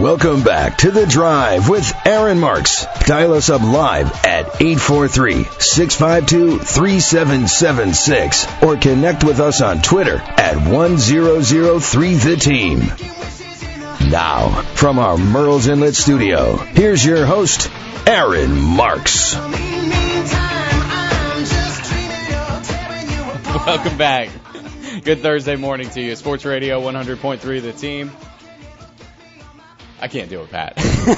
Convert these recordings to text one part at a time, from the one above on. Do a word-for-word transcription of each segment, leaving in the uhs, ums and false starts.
Welcome back to The Drive with Aaron Marks. Dial us up live at eight four three, six five two, three seven seven six or connect with us on Twitter at one zero zero three the team. Now, from our Merle's Inlet studio, here's your host, Aaron Marks. Welcome back. Good Thursday morning to you. Sports Radio one hundred point three The Team. I can't do it, Pat.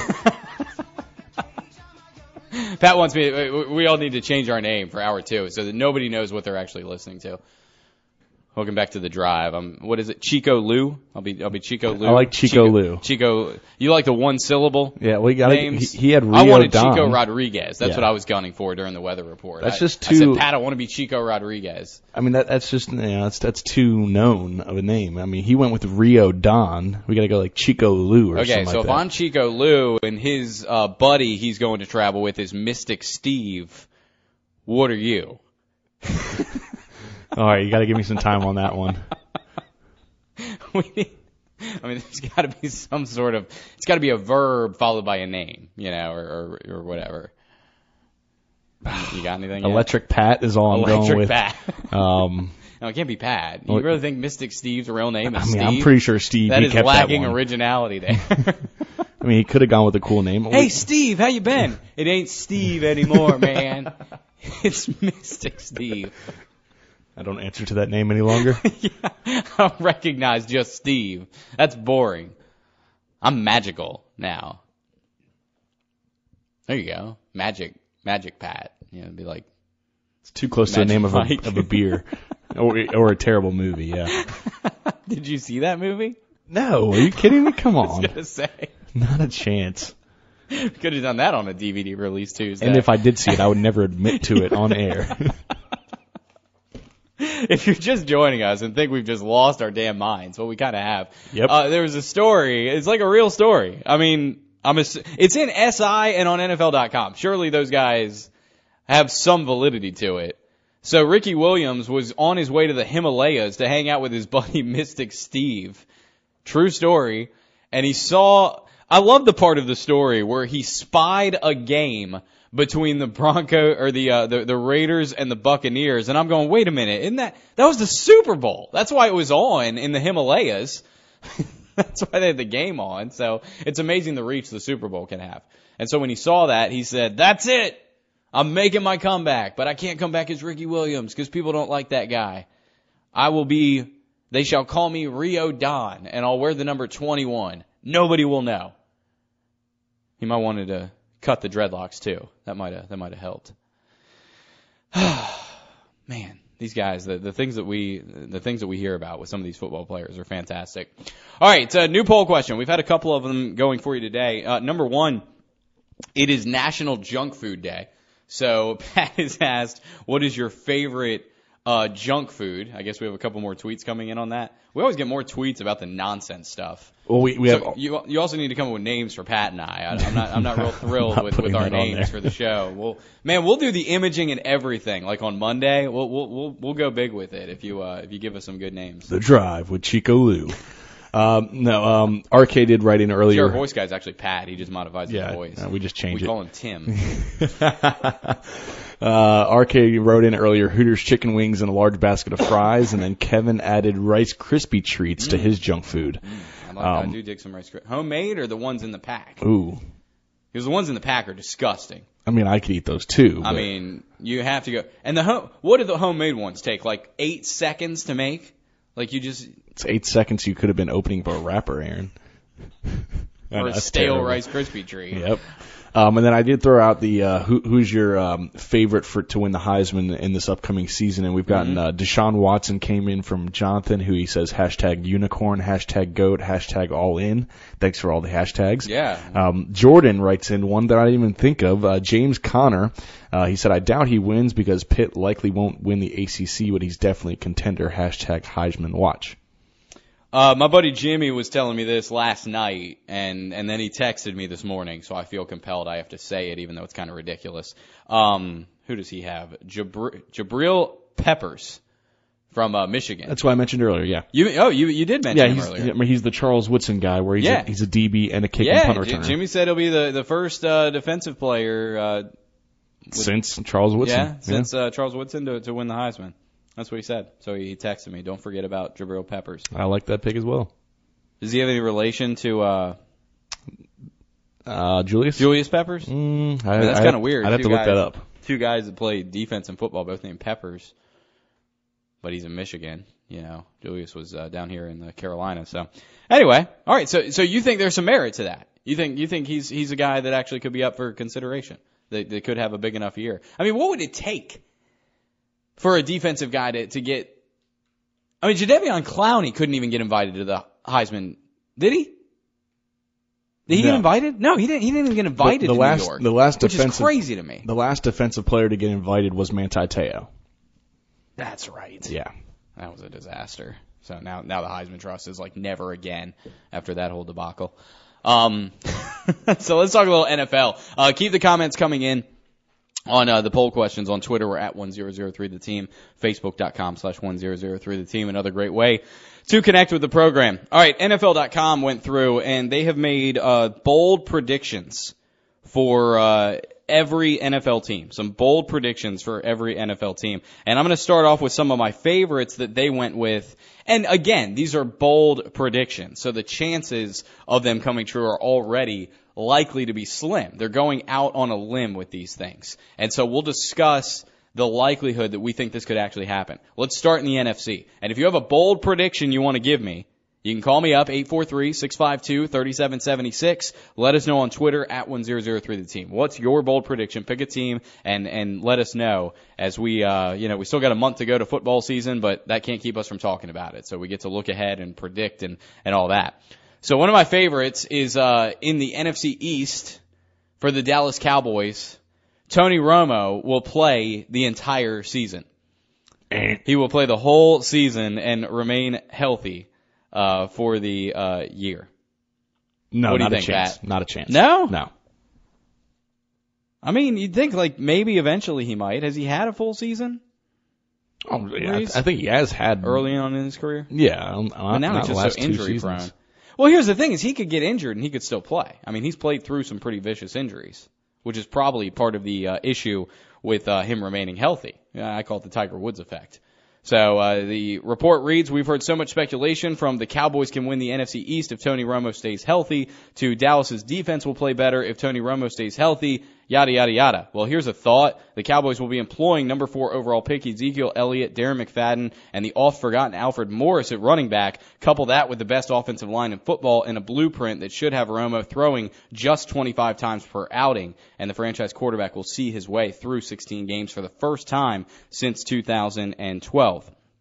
Pat wants me, we all need to change our name for hour two so that nobody knows what they're actually listening to. Welcome back to The Drive. I'm, what is it, Chico Lou? I'll be I'll be Chico Lou. I like Chico, Chico Lou. Chico, you like the one syllable Yeah, we got names? He, he had Rio I wanted Don. Chico Rodriguez. That's yeah. what I was gunning for during the weather report. That's I, just too. I said, Pat, I want to be Chico Rodriguez. I mean, that that's just, you know, that's that's too known of a name. I mean, he went with Rio Don. We got to go like Chico Lou or okay, something so like if that. I'm Chico Lou and his uh, buddy he's going to travel with is Mystic Steve, what are you? All right, you got to give me some time on that one. we need, I mean, there's got to be some sort of, it's got to be a verb followed by a name, you know, or or, or whatever. You got anything yet? Electric Pat is all I'm Electric going with. Pat. um, no, it can't be Pat. You really think Mystic Steve's real name is I mean, Steve? I'm pretty sure Steve. That he is kept lacking that one. originality there. I mean, he could have gone with a cool name. Hey, Steve, how you been? It ain't Steve anymore, man. It's Mystic Steve. I don't answer to that name any longer. Yeah, I don't recognize just Steve. That's boring. I'm magical now. There you go. Magic, Magic Pat. You know, it'd be like. It's too close to the name of a, of a beer. or, or a terrible movie, yeah. Did you see that movie? No, are you kidding me? Come on. I was going to say. Not a chance. Could have done that on a D V D release Tuesday. And if I did see it, I would never admit to it on air. If you're just joining us and think we've just lost our damn minds, well, we kind of have. Yep. Uh, there was a story. It's like a real story. I mean, I'm a, it's in S I and on N F L dot com. Surely those guys have some validity to it. So Ricky Williams was on his way to the Himalayas to hang out with his buddy Mystic Steve. True story. And he saw, I love the part of the story where he spied a game between the Bronco or the, uh, the the Raiders and the Buccaneers, and I'm going, wait a minute, isn't that that was the Super Bowl? That's why it was on in the Himalayas. That's why they had the game on. So it's amazing the reach the Super Bowl can have. And so when he saw that, he said, "That's it. I'm making my comeback, but I can't come back as Ricky Williams because people don't like that guy. I will be. They shall call me Rio Don, and I'll wear the number twenty-one. Nobody will know." He might wanted to cut the dreadlocks too. That might have that might have helped. Man, these guys, the, the things that we the things that we hear about with some of these football players are fantastic. All right, uh, new poll question. We've had a couple of them going for you today. Uh, number one, it is National Junk Food Day. So Pat has asked, what is your favorite uh, junk food? I guess we have a couple more tweets coming in on that. We always get more tweets about the nonsense stuff. Well, we, we so have. You you also need to come up with names for Pat and I. I I'm not I'm not real thrilled not with, with our that on names there. for the show. We'll man, we'll do the imaging and everything. Like on Monday, we'll we'll we'll, we'll go big with it if you uh, if you give us some good names. The Drive with Chico Lou. Um, no, um, R K did write in earlier. Our voice guy's actually Pat. He just modifies yeah, his voice. No, we just changed we it. call him Tim. uh, R K wrote in earlier Hooters chicken wings and a large basket of fries, and then Kevin added Rice Krispie treats mm. to his junk food. Mm. I, like, um, I do dig some Rice Krispies. Homemade or the ones in the pack? Ooh. Because the ones in the pack are disgusting. I mean, I could eat those too. I but. mean, you have to go. And the home, what do the homemade ones take? Like eight seconds to make? Like you just. It's eight seconds you could have been opening up a wrapper, Aaron. Or a stale terrible. Rice Krispie treat. Yep. Um, and then I did throw out the uh, who, who's your um, favorite for to win the Heisman in this upcoming season, and we've gotten mm-hmm. uh, Deshaun Watson came in from Jonathan, who he says hashtag unicorn, hashtag goat, hashtag all in. Thanks for all the hashtags. Yeah. Um, Jordan writes in one that I didn't even think of. Uh, James Conner. Uh, he said, I doubt he wins because Pitt likely won't win the A C C, but he's definitely a contender. Hashtag Heisman watch. Uh, my buddy Jimmy was telling me this last night, and, and then he texted me this morning, so I feel compelled I have to say it, even though it's kind of ridiculous. Um, who does he have? Jabri- Jabril Peppers from uh, Michigan. That's what I mentioned earlier, yeah. You Oh, you you did mention yeah, him he's, earlier. I mean, he's the Charles Woodson guy where he's, Yeah. a, he's a D B and a kick yeah, and punt J- returner. Jimmy said he'll be the, the first uh, defensive player uh, with, Since Charles Woodson. yeah, since uh, Charles Woodson to, to win the Heisman. That's what he said. So he texted me, don't forget about Jabril Peppers. I like that pick as well. Does he have any relation to uh, Uh, Julius? Julius Peppers? Mm, I, I mean, that's I- kind of weird. I'd have Two to look guys- that up. Two guys that play defense and football, both named Peppers. But he's in Michigan. You know, Julius was uh, down here in the Carolina. So anyway, all right. So so you think there's some merit to that? You think you think he's he's a guy that actually could be up for consideration? That, that could have a big enough year. I mean, what would it take for a defensive guy to to get? I mean, Jadeveon Clowney couldn't even get invited to the Heisman, did he? Did he No. get invited? No, he didn't. He didn't even get invited The- the to last- New York. the last which defensive- is crazy to me. The last defensive player to get invited was Manti Te'o. That's right. Yeah. That was a disaster. So now, now the Heisman Trust is like never again after that whole debacle. Um, so let's talk a little N F L. Uh, keep the comments coming in on uh, the poll questions on Twitter. We're at one zero zero three the team, facebook.com slash one zero zero three the team. Another great way to connect with the program. All right, N F L dot com went through and they have made uh, bold predictions for uh, every N F L team. Some bold predictions for every N F L team. And I'm going to start off with some of my favorites that they went with. And again, these are bold predictions. So the chances of them coming true are already likely to be slim. They're going out on a limb with these things. And so we'll discuss the likelihood that we think this could actually happen. Let's start in the N F C. And if you have a bold prediction you want to give me, you can call me up, eight four three, six five two, three seven seven six. Let us know on Twitter, at one zero zero three the team. What's your bold prediction? Pick a team and, and let us know as we, uh, you know, we still got a month to go to football season, but that can't keep us from talking about it. So we get to look ahead and predict and, and all that. So one of my favorites is, uh, in the N F C East for the Dallas Cowboys. Tony Romo will play the entire season. He will play the whole season and remain healthy. Uh, for the, uh, year. No, What do you not a think, chance. Pat? Not a chance. No? No. I mean, you'd think like maybe eventually he might. Has he had a full season Oh, yeah, I, Reese? th- I think he has had early on in his career? Yeah, um, But not, now not he's the just last so two injury seasons. prone. Well, here's the thing is he could get injured and he could still play. I mean, he's played through some pretty vicious injuries, which is probably part of the uh, issue with uh, him remaining healthy. I call it the Tiger Woods effect. So uh, the report reads, we've heard so much speculation from the Cowboys can win the N F C East if Tony Romo stays healthy, to Dallas's defense will play better if Tony Romo stays healthy, yada, yada, yada. Well, here's a thought. The Cowboys will be employing number four overall pick Ezekiel Elliott, Darren McFadden, and the oft-forgotten Alfred Morris at running back. Couple that with the best offensive line in football and a blueprint that should have Romo throwing just twenty-five times per outing, and the franchise quarterback will see his way through sixteen games for the first time since two thousand twelve.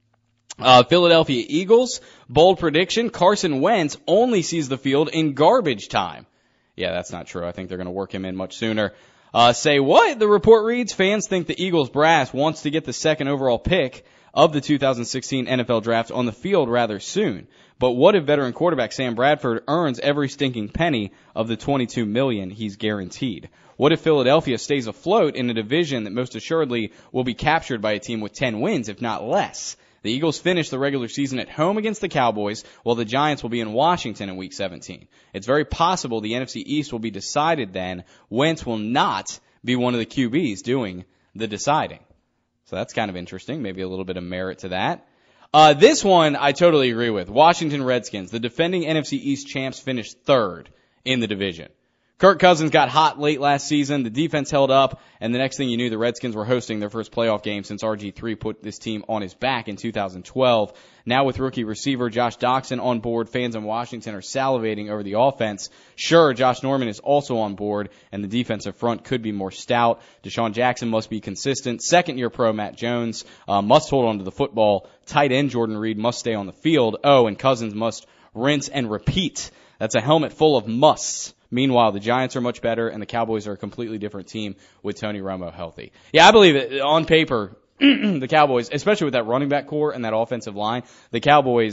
Uh, Philadelphia Eagles, bold prediction, Carson Wentz only sees the field in garbage time. Yeah, that's not true. I think they're going to work him in much sooner. Uh, say what? The report reads, fans think the Eagles brass wants to get the second overall pick of the two thousand sixteen N F L draft on the field rather soon. But what if veteran quarterback Sam Bradford earns every stinking penny of the twenty-two million dollars he's guaranteed? What if Philadelphia stays afloat in a division that most assuredly will be captured by a team with ten wins, if not less? The Eagles finish the regular season at home against the Cowboys, while the Giants will be in Washington in Week seventeen. It's very possible the N F C East will be decided then. Wentz will not be one of the Q Bs doing the deciding. So that's kind of interesting. Maybe a little bit of merit to that. Uh, this one I totally agree with. Washington Redskins, the defending N F C East champs, finished third in the division. Kirk Cousins got hot late last season. The defense held up, and the next thing you knew, the Redskins were hosting their first playoff game since R G three put this team on his back in two thousand twelve. Now with rookie receiver Josh Doxson on board, fans in Washington are salivating over the offense. Sure, Josh Norman is also on board, and the defensive front could be more stout. Deshaun Jackson must be consistent. Second-year pro Matt Jones uh, must hold on to the football. Tight end Jordan Reed must stay on the field. Oh, and Cousins must rinse and repeat. That's a helmet full of musts. Meanwhile, the Giants are much better, and the Cowboys are a completely different team with Tony Romo healthy. Yeah, I believe it. On paper, the Cowboys, especially with that running back core and that offensive line, the Cowboys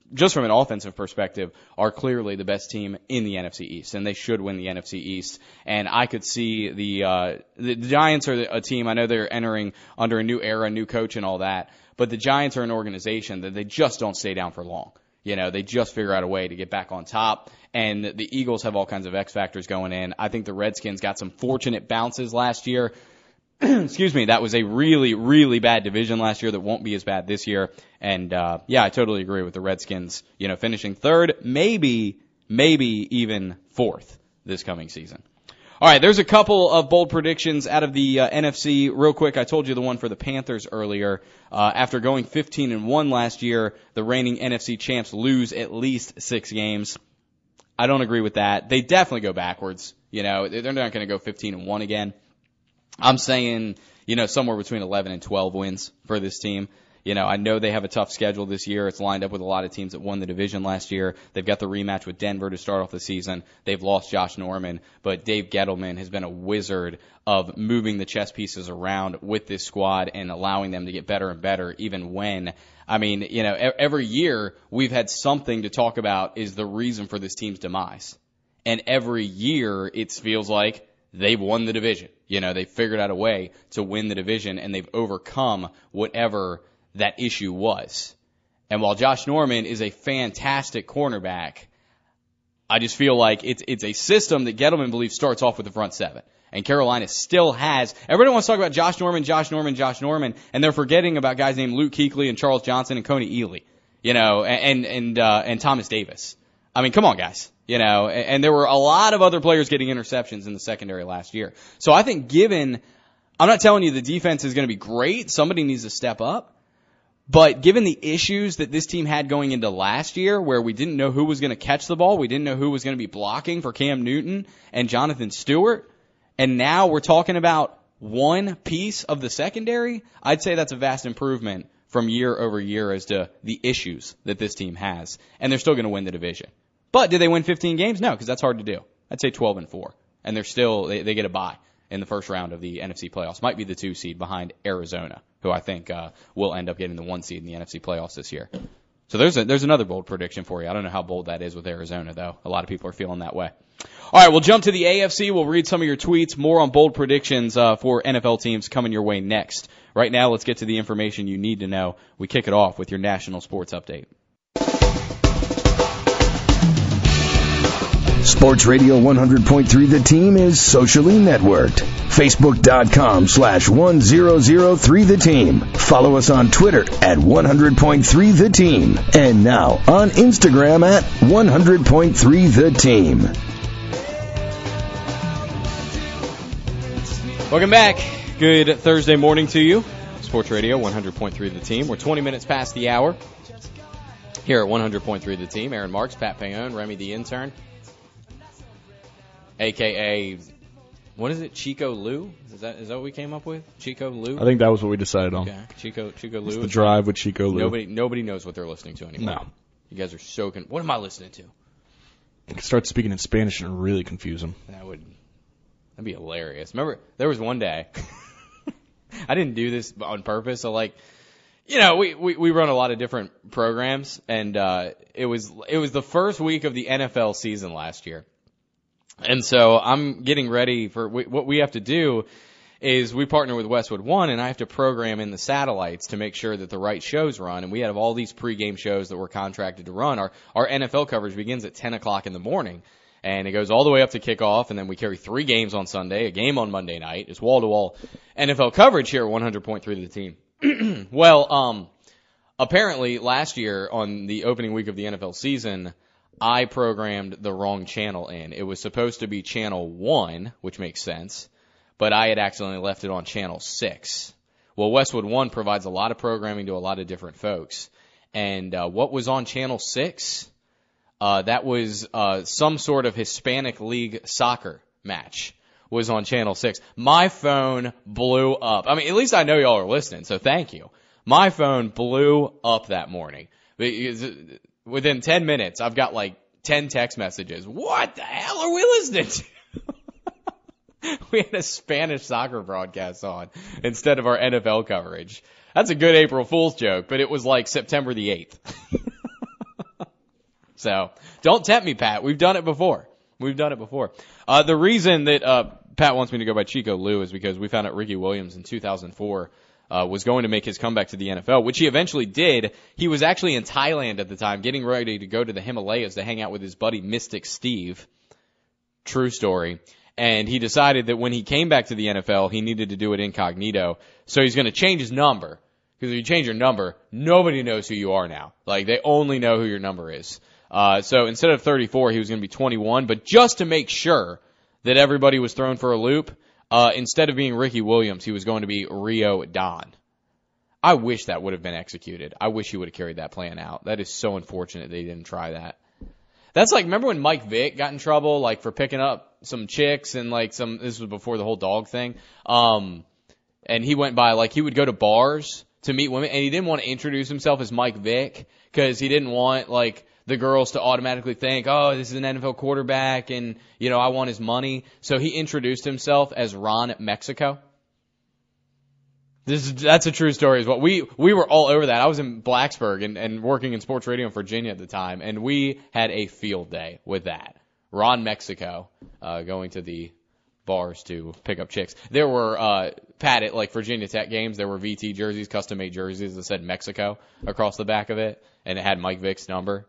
just from an offensive perspective, are clearly the best team in the N F C East, and they should win the N F C East. And I could see the uh, the Giants are a team. I know they're entering under a new era, new coach, and all that. But the Giants are an organization that they just don't stay down for long. You know, they just figure out a way to get back on top. And the Eagles have all kinds of X factors going in. I think the Redskins got some fortunate bounces last year. Excuse me, that was a really, really bad division last year that won't be as bad this year. And, uh, yeah, I totally agree with the Redskins, you know, finishing third, maybe, maybe even fourth this coming season. All right, there's a couple of bold predictions out of the uh, N F C. Real quick, I told you the one for the Panthers earlier. Uh, after going fifteen and one last year, the reigning N F C champs lose at least six games. I don't agree with that. They definitely go backwards. You know, they're not going to go fifteen and one again. I'm saying, you know, somewhere between eleven and twelve wins for this team. You know, I know they have a tough schedule this year. It's lined up with a lot of teams that won the division last year. They've got the rematch with Denver to start off the season. They've lost Josh Norman, but Dave Gettleman has been a wizard of moving the chess pieces around with this squad and allowing them to get better and better, even when, I mean, you know, every year we've had something to talk about is the reason for this team's demise. And every year it feels like they've won the division. You know, they've figured out a way to win the division, and they've overcome whatever that issue was. And while Josh Norman is a fantastic cornerback, I just feel like it's it's a system that Gettleman believes starts off with the front seven. And Carolina still has, everybody wants to talk about Josh Norman, Josh Norman, Josh Norman, and they're forgetting about guys named Luke Kuechly and Charles Johnson and Coney Ely, you know, and and uh, and Thomas Davis. I mean, come on, guys. You know, and, and there were a lot of other players getting interceptions in the secondary last year. So I think given, I'm not telling you the defense is going to be great. Somebody needs to step up. But given the issues that this team had going into last year, where we didn't know who was going to catch the ball, we didn't know who was going to be blocking for Cam Newton and Jonathan Stewart, and now we're talking about one piece of the secondary, I'd say that's a vast improvement from year over year as to the issues that this team has. And they're still going to win the division. But did they win fifteen games? No, because that's hard to do. I'd say twelve and four. And they're still, they, they get a bye in the first round of the N F C playoffs. Might be the two seed behind Arizona, who I think uh, will end up getting the one seed in the N F C playoffs this year. So there's a, there's another bold prediction for you. I don't know how bold that is with Arizona, though. A lot of people are feeling that way. All right, we'll jump to the A F C. We'll read some of your tweets. More on bold predictions uh, for N F L teams coming your way next. Right now, let's get to the information you need to know. We kick it off with your national sports update. Sports Radio one hundred point three The Team is socially networked. Facebook.com slash 1003 The Team. Follow us on Twitter at one hundred point three The Team. And now on Instagram at one hundred point three The Team. Welcome back. Good Thursday morning to you. Sports Radio one hundred point three The Team. We're twenty minutes past the hour here at one hundred point three The Team. Aaron Marks, Pat Payone, Remy the intern, a k a, what is it, Chico Lou? Is that is that what we came up with? Chico Lou? I think that was what we decided on. Okay, Chico Chico Lou. It's the drive with Chico Lou. Nobody nobody knows what they're listening to anymore. No. You guys are so con- what am I listening to? You could start speaking in Spanish and really confuse them. That would that'd be hilarious. Remember, there was one day I didn't do this on purpose. So like, you know, we, we, we run a lot of different programs, and uh, it was it was the first week of the N F L season last year. And so I'm getting ready for we, what we have to do is we partner with Westwood One, and I have to program in the satellites to make sure that the right shows run. And we have all these pregame shows that we're contracted to run. Our our N F L coverage begins at ten o'clock in the morning, and it goes all the way up to kickoff, and then we carry three games on Sunday, a game on Monday night. It's wall-to-wall N F L coverage here at one hundred point three The Team. Well, um, apparently last year on the opening week of the N F L season, I programmed the wrong channel in. It was supposed to be channel one, which makes sense, but I had accidentally left it on channel six. Well, Westwood One provides a lot of programming to a lot of different folks. And uh, what was on channel six? Uh, that was uh, some sort of Hispanic League soccer match was on channel six. My phone blew up. I mean, at least I know y'all are listening, so thank you. My phone blew up that morning. Within ten minutes, I've got like ten text messages. What the hell are we listening to? We had a Spanish soccer broadcast on instead of our N F L coverage. That's a good April Fool's joke, but it was like September the eighth. So don't tempt me, Pat. We've done it before. We've done it before. Uh, the reason that uh, Pat wants me to go by Chico Lou is because we found out Ricky Williams in two thousand four uh, was going to make his comeback to the N F L, which he eventually did. He was actually in Thailand at the time, getting ready to go to the Himalayas to hang out with his buddy Mystic Steve. True story. And he decided that when he came back to the N F L, he needed to do it incognito. So he's going to change his number. Because if you change your number, nobody knows who you are now. Like, they only know who your number is. Uh, so instead of thirty-four, he was going to be twenty-one. But just to make sure that everybody was thrown for a loop, uh, instead of being Ricky Williams, he was going to be Rio Don. I wish that would have been executed. I wish he would have carried that plan out. That is so unfortunate they didn't try that. That's like, remember when Mike Vick got in trouble, like, for picking up some chicks and, like, some, this was before the whole dog thing. Um, and he went by, like, he would go to bars to meet women, and he didn't want to introduce himself as Mike Vick because he didn't want, like, the girls to automatically think, oh, this is an N F L quarterback and, you know, I want his money. So he introduced himself as Ron Mexico. This is, that's a true story as well. We, we were all over that. I was in Blacksburg and, and working in sports radio in Virginia at the time, and we had a field day with that. Ron Mexico, uh, going to the bars to pick up chicks. There were, uh, Pat, at like Virginia Tech games, there were V T jerseys, custom made jerseys that said Mexico across the back of it, and it had Mike Vick's number.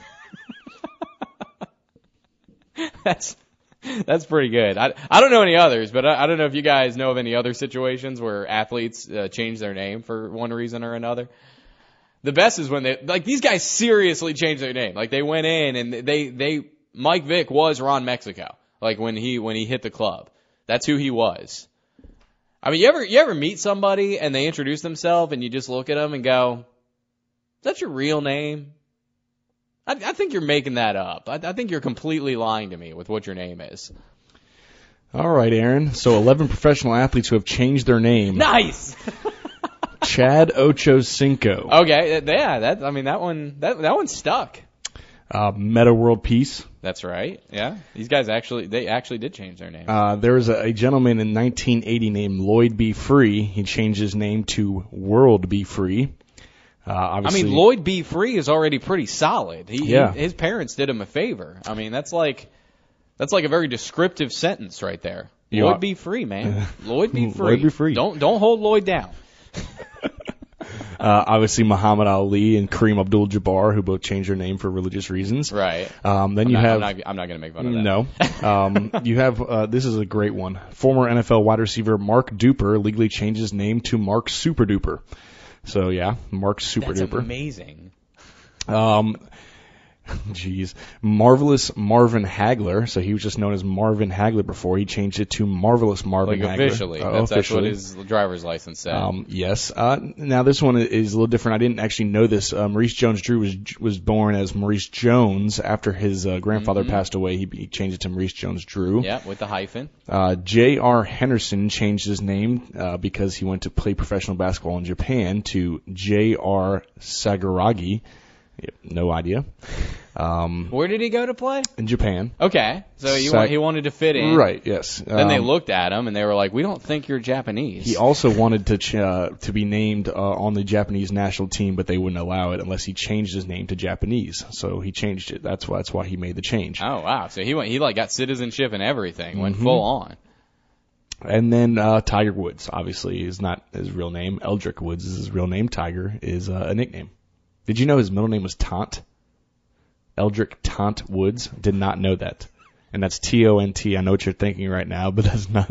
That's, That's pretty good. I, I don't know any others, but I, I don't know if you guys know of any other situations where athletes uh, change their name for one reason or another. The best is when they, like, these guys seriously changed their name. Like, they went in and they, they, Mike Vick was Ron Mexico. Like, when he, when he hit the club. That's who he was. I mean, you ever, you ever meet somebody and they introduce themselves and you just look at them and go, is that your real name? I, I think you're making that up. I, I think you're completely lying to me with what your name is. All right, Aaron. So eleven professional athletes who have changed their name. Nice. Chad Ochocinco. Okay, yeah. That I mean that one. That that one stuck. Uh, Meta World Peace. That's right. Yeah, these guys actually they actually did change their name. Uh, there was a, a gentleman in nineteen eighty named Lloyd B. Free. He changed his name to World B. Free. Uh, obviously, I mean, Lloyd B. Free is already pretty solid. He, yeah. he his parents did him a favor. I mean, that's like that's like a very descriptive sentence right there. You Lloyd are, B. Free, man. Lloyd B. Free. Lloyd B. Free. Don't don't hold Lloyd down. uh, obviously, Muhammad Ali and Kareem Abdul-Jabbar, who both changed their name for religious reasons. Right. Um, then I'm you not, have. I'm not, I'm not going to make fun of that. No. Um, you have. Uh, this is a great one. Former N F L wide receiver Mark Duper legally changed his name to Mark Super Duper. So yeah, Mark Super That's Duper. Amazing. Um, jeez, Marvelous Marvin Hagler. So he was just known as Marvin Hagler before. He changed it to Marvelous Marvin like Hagler. officially. Uh, that's, officially. that's what his driver's license said. Um, yes. Uh, now this one is a little different. I didn't actually know this. Uh, Maurice Jones-Drew was was born as Maurice Jones after his uh, grandfather mm-hmm. passed away. He, he changed it to Maurice Jones-Drew. Yeah, with the hyphen. Uh, J R Henderson changed his name uh, because he went to play professional basketball in Japan to J R Sagaragi. Yep, no idea. Um, Where did he go to play? In Japan. Okay, so he, Sag- wa- he wanted to fit in. Right, yes. Then um, they looked at him and they were like, we don't think you're Japanese. He also wanted to ch- uh, to be named uh, on the Japanese national team, but they wouldn't allow it unless he changed his name to Japanese. So he changed it. That's why that's why he made the change. Oh, wow. So he went, he like got citizenship and everything, went Mm-hmm. full on. And then uh, Tiger Woods, obviously, is not his real name. Eldrick Woods is his real name. Tiger is uh, a nickname. Did you know his middle name was Taunt? Eldrick Taunt Woods. Did not know that. And that's T O N T. I know what you're thinking right now, but that's not.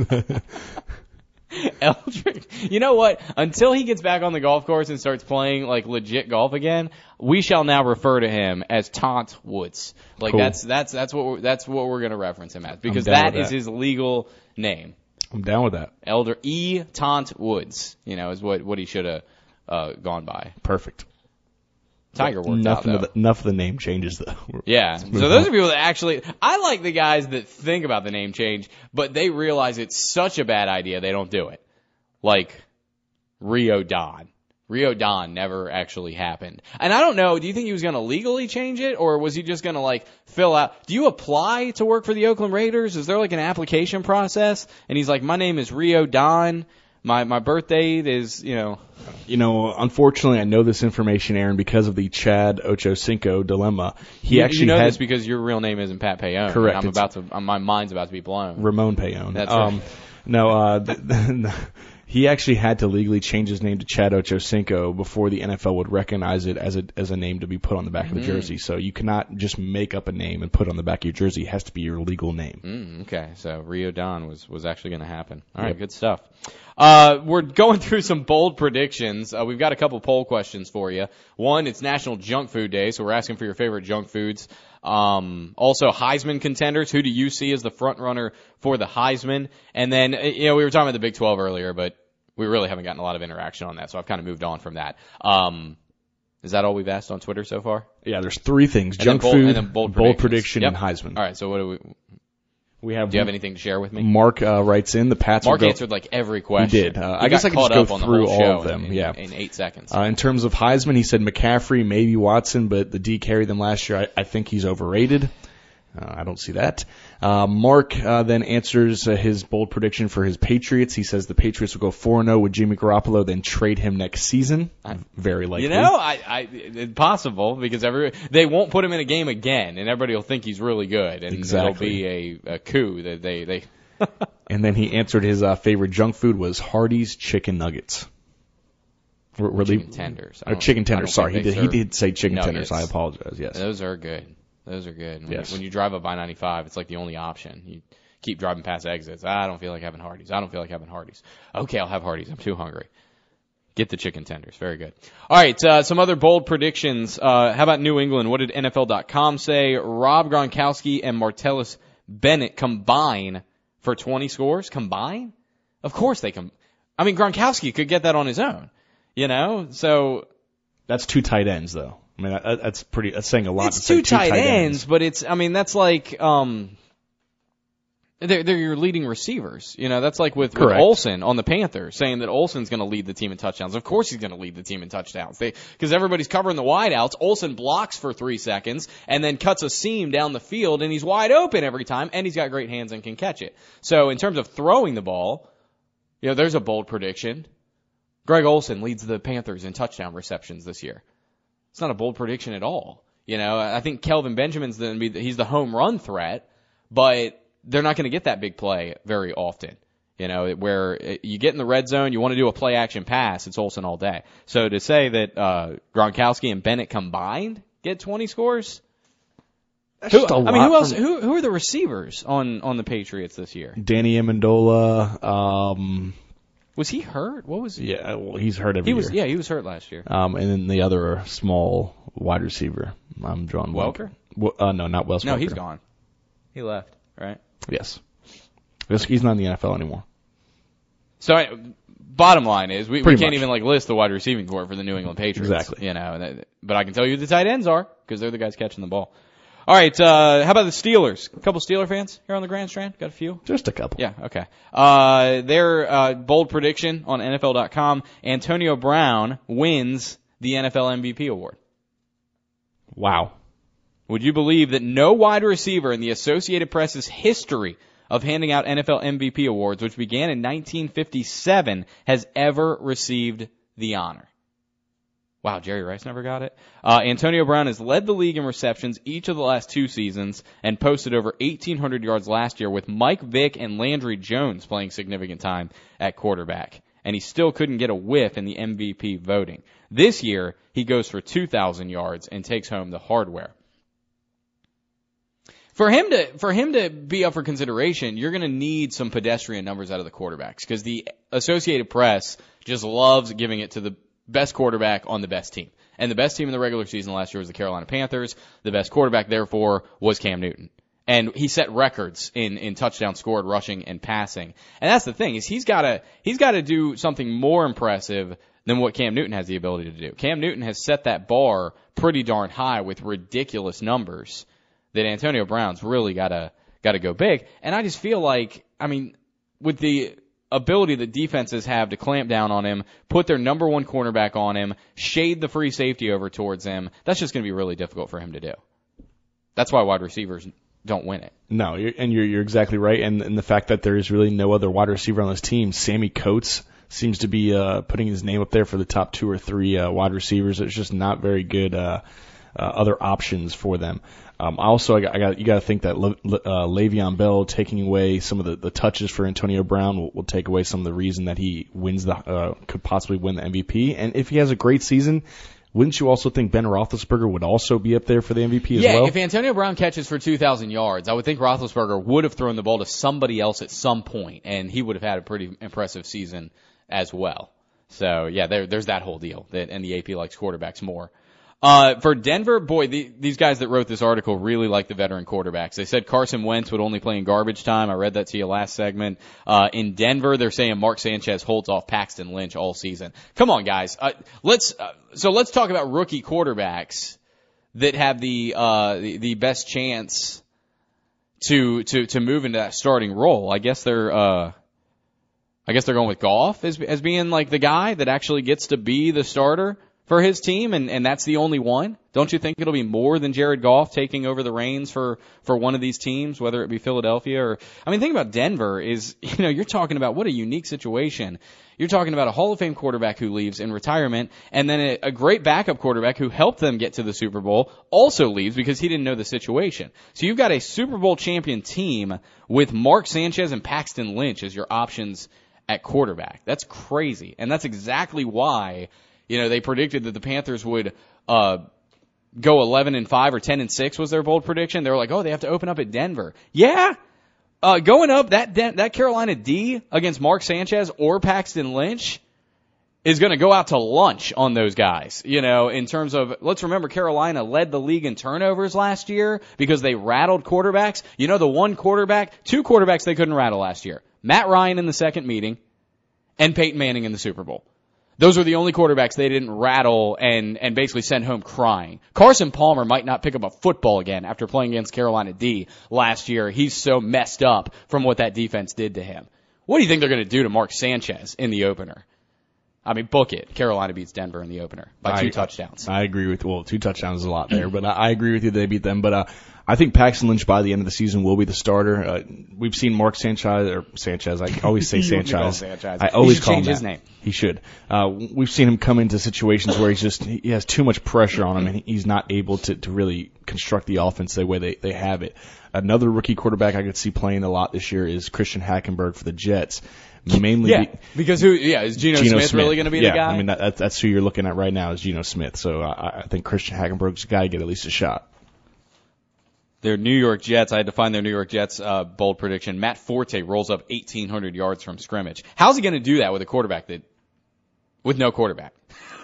Eldrick. You know what? Until he gets back on the golf course and starts playing like legit golf again, we shall now refer to him as Taunt Woods. Like Cool. that's that's that's what we're, that's what we're going to reference him as because I'm down that with is that. his legal name. I'm down with that. Elder E. Taunt Woods, you know, is what what he should have uh, gone by. Perfect. Tiger worked enough out, though. Of the, enough of the name changes, though. Yeah. So move those on. are people that actually, I like the guys that think about the name change, but they realize it's such a bad idea they don't do it. Like Rio Don. Rio Don never actually happened. And I don't know, do you think he was going to legally change it, or was he just going to like fill out, do you apply to work for the Oakland Raiders? Is there like an application process? And he's like, my name is Rio Don, My my birth date is, you know. You know, unfortunately, I know this information, Aaron, because of the Chad Ochocinco dilemma. He you, actually you know had this because your real name isn't Pat Payone. Correct. I'm about to. My mind's about to be blown. Ramon Payone. That's um, right. No, uh, th- th- he actually had to legally change his name to Chad Ochocinco before the N F L would recognize it as a as a name to be put on the back of the Mm. jersey. So you cannot just make up a name and put it on the back of your jersey. It has to be your legal name. Mm, okay, so Rio Don was, was actually going to happen. All right, Yep. good stuff. Uh, we're going through some bold predictions. Uh, we've got a couple poll questions for you. One, it's National Junk Food Day, so we're asking for your favorite junk foods. Um, also, Heisman contenders. Who do you see as the front runner for the Heisman? And then, uh, you know, we were talking about the Big twelve earlier, but we really haven't gotten a lot of interaction on that, so I've kind of moved on from that. Um, is that all we've asked on Twitter so far? Yeah, there's three things: And then junk bold- food, and then bold bold predictions. prediction, Yep. and Heisman. All right, so what do we? We have. Do you have anything to share with me? Mark uh, writes in the Pats. Mark will go, answered like every question. He did. Uh, He I guess got I can caught just up go on the through whole all show of them. in, Yeah. in eight seconds. Uh, in terms of Heisman, he said McCaffrey, maybe Watson, but the D carried them last year. I, I think he's overrated. Uh, I don't see that. Uh, Mark uh, then answers uh, his bold prediction for his Patriots. He says the Patriots will go four and oh with Jimmy Garoppolo, then trade him next season. Very likely. You know, I, I, it's possible because every they won't put him in a game again, and everybody will think he's really good, and Exactly. it'll be a, a coup that they they. And then he answered his uh, favorite junk food was Hardee's chicken nuggets. We're, we're Chicken leave- tenders. I Or don't- chicken I don't tenders. Sorry, he think they did. He serve did say chicken nuggets. tenders. I apologize. Yes. Those are good. Those are good. When, Yes. you, when you drive up I ninety-five, it's like the only option. You keep driving past exits. I don't feel like having Hardee's. I don't feel like having Hardee's. Okay, I'll have Hardee's. I'm too hungry. Get the chicken tenders. Very good. All right, uh, some other bold predictions. Uh, how about New England? What did N F L dot com say? Rob Gronkowski and Martellus Bennett combine for twenty scores? Combine? Of course they can. I mean, Gronkowski could get that on his own. You know? So That's two tight ends, though. I mean, that, that's pretty. That's saying a lot. it's to say two tight ends, but it's, I mean, that's like, um, they're, they're your leading receivers. You know, that's like with, with Correct. Olsen on the Panthers, saying that Olsen's going to lead the team in touchdowns. Of course he's going to lead the team in touchdowns. They, because everybody's covering the wideouts. Olsen blocks for three seconds and then cuts a seam down the field, and he's wide open every time, and he's got great hands and can catch it. So in terms of throwing the ball, you know, there's a bold prediction. Greg Olsen leads the Panthers in touchdown receptions this year. It's not a bold prediction at all. You know, I think Kelvin Benjamin's going to be, he's the home run threat, but they're not going to get that big play very often. You know, where you get in the red zone, you want to do a play action pass, it's Olsen all day. So to say that, uh, Gronkowski and Bennett combined get twenty scores? That's Who, just a I lot mean, who else, from who, who are the receivers on, on the Patriots this year? Danny Amendola. Um, Was he hurt? What was he? yeah, well, he's hurt every He was, year. yeah, he was hurt last year. Um, and then the other small wide receiver. I'm drawing blank. Welker? Well, uh, no, not Wes No, Welker. he's gone. He left, right? Yes. Yes, he's not in the N F L anymore. So, I, bottom line is, we, we Pretty can't much. even like list the wide receiving core for the New England Patriots. Exactly. You know, that, but I can tell you who the tight ends are because they're the guys catching the ball. All right, uh, how about the Steelers? A couple Steeler fans here on the Grand Strand? Got a few? Just a couple. Yeah, okay. Uh, their uh, bold prediction on N F L dot com: Antonio Brown wins the N F L M V P award. Wow. Would you believe that no wide receiver in the Associated Press's history of handing out N F L M V P awards, which began in nineteen fifty-seven, has ever received the honor? Wow, Jerry Rice never got it. Uh, Antonio Brown has led the league in receptions each of the last two seasons and posted over eighteen hundred yards last year with Mike Vick and Landry Jones playing significant time at quarterback. And he still couldn't get a whiff in the M V P voting. This year, he goes for two thousand yards and takes home the hardware. For him to for him to be up for consideration, you're going to need some pedestrian numbers out of the quarterbacks because the Associated Press just loves giving it to the best quarterback on the best team. And the best team in the regular season last year was the Carolina Panthers. The best quarterback, therefore, was Cam Newton. And he set records in, in touchdowns scored, rushing, and passing. And that's the thing, is he's gotta, he's gotta do something more impressive than what Cam Newton has the ability to do. Cam Newton has set that bar pretty darn high with ridiculous numbers that Antonio Brown's really gotta, gotta go big. And I just feel like, I mean, with the ability that defenses have to clamp down on him, put their number one cornerback on him, shade the free safety over towards him, that's just going to be really difficult for him to do. That's why wide receivers don't win it. No, you're, and you're you're exactly right. And, and the fact that there is really no other wide receiver on this team, Sammy Coates seems to be uh, putting his name up there for the top two or three uh, wide receivers. There's just not very good uh, uh, other options for them. Um, also, I got, I got you got to think that Le, uh, Le'Veon Bell taking away some of the, the touches for Antonio Brown will, will take away some of the reason that he wins the uh, could possibly win the M V P. And if he has a great season, wouldn't you also think Ben Roethlisberger would also be up there for the M V P as yeah, well? Yeah, if Antonio Brown catches for two thousand yards, I would think Roethlisberger would have thrown the ball to somebody else at some point, and he would have had a pretty impressive season as well. So, yeah, there, there's that whole deal, that, and the A P likes quarterbacks more. Uh, for Denver, boy, the, these guys that wrote this article really like the veteran quarterbacks. They said Carson Wentz would only play in garbage time. I read that to you last segment. Uh, in Denver, they're saying Mark Sanchez holds off Paxton Lynch all season. Come on, guys. Uh, let's, uh, so let's talk about rookie quarterbacks that have the, uh, the, the best chance to, to, to move into that starting role. I guess they're, uh, I guess they're going with Goff as, as being like the guy that actually gets to be the starter for his team, and, and that's the only one. Don't you think it'll be more than Jared Goff taking over the reins for, for one of these teams, whether it be Philadelphia or, I mean, the thing about Denver is, you know, you're talking about what a unique situation. You're talking about a Hall of Fame quarterback who leaves in retirement, and then a, a great backup quarterback who helped them get to the Super Bowl also leaves because he didn't know the situation. So you've got a Super Bowl champion team with Mark Sanchez and Paxton Lynch as your options at quarterback. That's crazy. And that's exactly why, you know, they predicted that the Panthers would uh go eleven and five or ten and six was their bold prediction. They were like, "Oh, they have to open up at Denver." Yeah. Uh going up that that Carolina D against Mark Sanchez or Paxton Lynch is going to go out to lunch on those guys. You know, in terms of, let's remember Carolina led the league in turnovers last year because they rattled quarterbacks. You know, the one quarterback, two quarterbacks they couldn't rattle last year. Matt Ryan in the second meeting and Peyton Manning in the Super Bowl. Those were the only quarterbacks they didn't rattle and, and basically send home crying. Carson Palmer might not pick up a football again after playing against Carolina D last year. He's so messed up from what that defense did to him. What do you think they're going to do to Mark Sanchez in the opener? I mean, book it. Carolina beats Denver in the opener by two I, touchdowns. I agree with, well, two touchdowns is a lot there, but I, I agree with you. They beat them, but, uh, I think Paxton Lynch by the end of the season will be the starter. Uh, we've seen Mark Sanchez, or Sanchez, I always say Sanchez. Sanchez. I always he call change him his that. name. He should. Uh, we've seen him come into situations where he's just, he has too much pressure on him and he's not able to, to really construct the offense the way they, they have it. Another rookie quarterback I could see playing a lot this year is Christian Hackenberg for the Jets. Mainly yeah, be, because who? Yeah, is Geno, Geno Smith, Smith really going to be yeah, the guy? I mean, that, that's who you're looking at right now is Geno Smith. So I, I think Christian Hackenberg's the guy to get at least a shot. Their New York Jets, I had to find their New York Jets uh, bold prediction. Matt Forte rolls up eighteen hundred yards from scrimmage. How's he going to do that with a quarterback that, with no quarterback?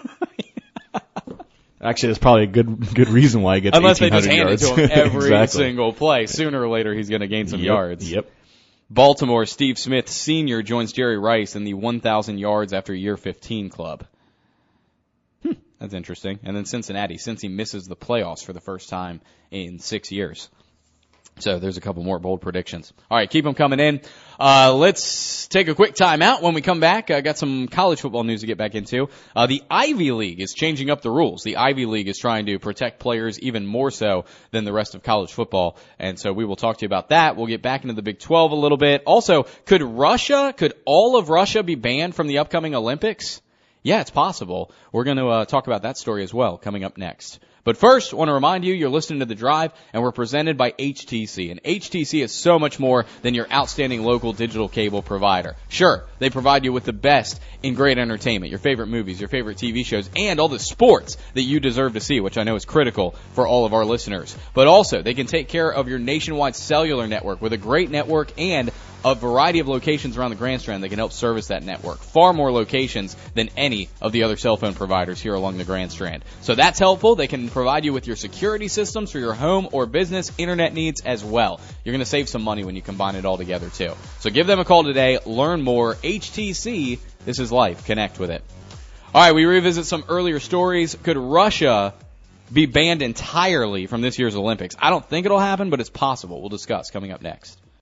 Actually, that's probably a good good reason why he gets Unless eighteen hundred they just hand yards. it to him every exactly. single play. Sooner or later, he's going to gain some yep, yards. Yep. Baltimore, Steve Smith Senior joins Jerry Rice in the one thousand yards after year fifteen club. Hmm, that's interesting. And then Cincinnati, since he misses the playoffs for the first time in six years. So there's a couple more bold predictions. All right, keep them coming in. Uh, let's take a quick time out. When we come back, I got some college football news to get back into. Uh, the Ivy League is changing up the rules. The Ivy League is trying to protect players even more so than the rest of college football. And so we will talk to you about that. We'll get back into the Big twelve a little bit. Also, could Russia, could all of Russia be banned from the upcoming Olympics? Yeah, it's possible. We're going to uh, talk about that story as well coming up next. But first, I want to remind you, you're listening to The Drive, and we're presented by H T C. And H T C is so much more than your outstanding local digital cable provider. Sure, they provide you with the best in great entertainment, your favorite movies, your favorite T V shows, and all the sports that you deserve to see, which I know is critical for all of our listeners. But also, they can take care of your nationwide cellular network with a great network and a variety of locations around the Grand Strand that can help service that network. Far more locations than any of the other cell phone providers here along the Grand Strand. So that's helpful. They can provide you with your security systems for your home or business internet needs as well. You're going to save some money when you combine it all together too. So give them a call today. Learn more. H T C. This is life. Connect with it. All right, we revisit some earlier stories. Could Russia be banned entirely from this year's Olympics? I don't think it'll happen, but it's possible. We'll discuss coming up next.